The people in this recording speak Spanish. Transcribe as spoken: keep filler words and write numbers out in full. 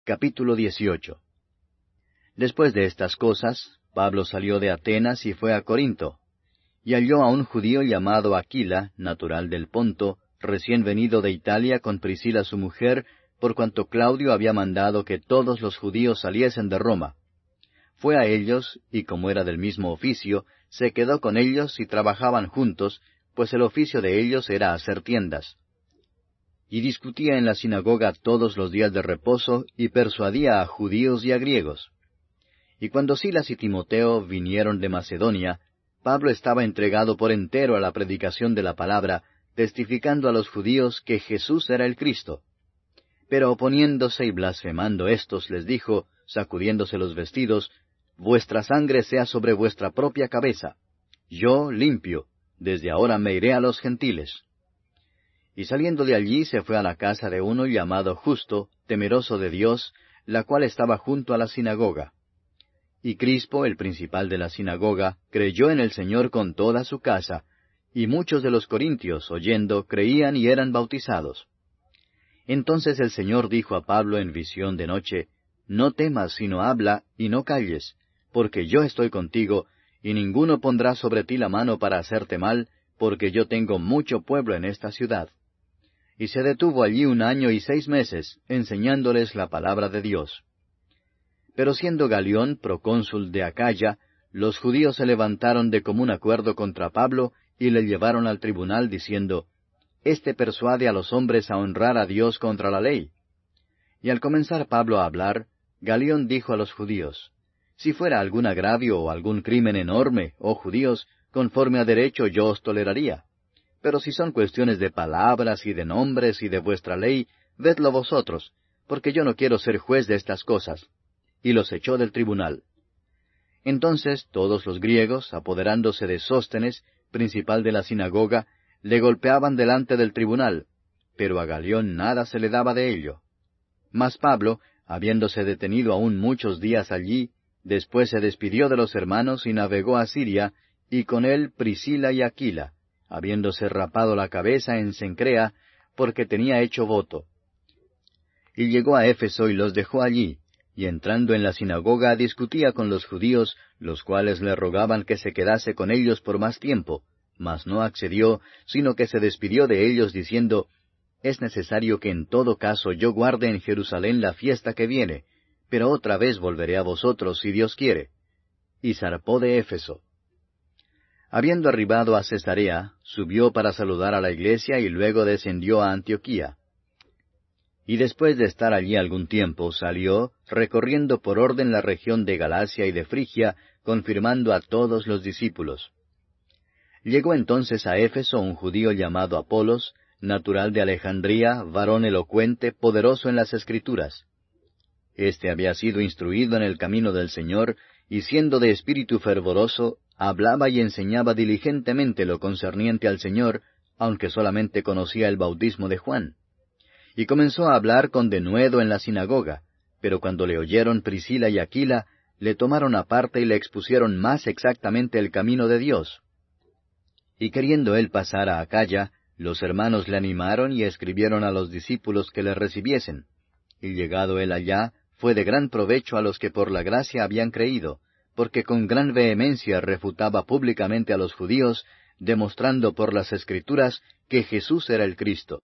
Capítulo dieciocho. Después de estas cosas, Pablo salió de Atenas y fue a Corinto, y halló a un judío llamado Aquila, natural del Ponto, recién venido de Italia con Priscila su mujer, por cuanto Claudio había mandado que todos los judíos saliesen de Roma. Fue a ellos, y como era del mismo oficio, se quedó con ellos y trabajaban juntos, pues el oficio de ellos era hacer tiendas. Y discutía en la sinagoga todos los días de reposo, y persuadía a judíos y a griegos. Y cuando Silas y Timoteo vinieron de Macedonia, Pablo estaba entregado por entero a la predicación de la palabra, testificando a los judíos que Jesús era el Cristo. Pero oponiéndose y blasfemando éstos, les dijo, sacudiéndose los vestidos, Vuestra sangre sea sobre vuestra propia cabeza. Yo, limpio, desde ahora me iré a los gentiles. Y saliendo de allí se fue a la casa de uno llamado Justo, temeroso de Dios, la cual estaba junto a la sinagoga. Y Crispo, el principal de la sinagoga, creyó en el Señor con toda su casa, y muchos de los corintios, oyendo, creían y eran bautizados. Entonces el Señor dijo a Pablo en visión de noche, No temas, sino habla, y no calles, porque yo estoy contigo, y ninguno pondrá sobre ti la mano para hacerte mal, porque yo tengo mucho pueblo en esta ciudad. Y se detuvo allí un año y seis meses, enseñándoles la palabra de Dios. Pero siendo Galión procónsul de Acaya, los judíos se levantaron de común acuerdo contra Pablo, y le llevaron al tribunal, diciendo, Este persuade a los hombres a honrar a Dios contra la ley. Y al comenzar Pablo a hablar, Galión dijo a los judíos, Si fuera algún agravio o algún crimen enorme, oh judíos, conforme a derecho yo os toleraría. Pero si son cuestiones de palabras y de nombres y de vuestra ley, vedlo vosotros, porque yo no quiero ser juez de estas cosas. Y los echó del tribunal. Entonces todos los griegos, apoderándose de Sóstenes, principal de la sinagoga, le golpeaban delante del tribunal, pero a Galión nada se le daba de ello. Mas Pablo, habiéndose detenido aún muchos días allí, después se despidió de los hermanos y navegó a Siria, y con él Priscila y Aquila, habiéndose rapado la cabeza en Cencrea, porque tenía hecho voto. Y llegó a Éfeso y los dejó allí, y entrando en la sinagoga discutía con los judíos, los cuales le rogaban que se quedase con ellos por más tiempo, mas no accedió, sino que se despidió de ellos diciendo, Es necesario que en todo caso yo guarde en Jerusalén la fiesta que viene, pero otra vez volveré a vosotros si Dios quiere. Y zarpó de Éfeso. Habiendo arribado a Cesarea, subió para saludar a la iglesia y luego descendió a Antioquía. Y después de estar allí algún tiempo, salió, recorriendo por orden la región de Galacia y de Frigia, confirmando a todos los discípulos. Llegó entonces a Éfeso un judío llamado Apolos, natural de Alejandría, varón elocuente, poderoso en las Escrituras. Este había sido instruido en el camino del Señor, y siendo de espíritu fervoroso, hablaba y enseñaba diligentemente lo concerniente al Señor, aunque solamente conocía el bautismo de Juan. Y comenzó a hablar con denuedo en la sinagoga, pero cuando le oyeron Priscila y Aquila, le tomaron aparte y le expusieron más exactamente el camino de Dios. Y queriendo él pasar a Acaya, los hermanos le animaron y escribieron a los discípulos que le recibiesen. Y llegado él allá, fue de gran provecho a los que por la gracia habían creído, porque con gran vehemencia refutaba públicamente a los judíos, demostrando por las Escrituras que Jesús era el Cristo.